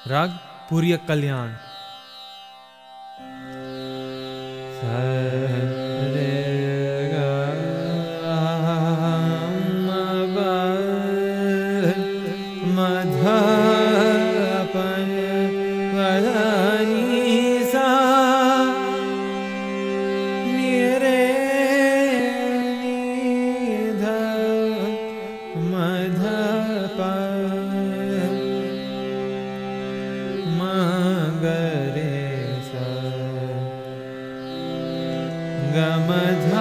राग पूर्य कल्याण। रे ग म प म ध प प ध नि सा नि रे नि ध म ध प म ग रे सा ग म ध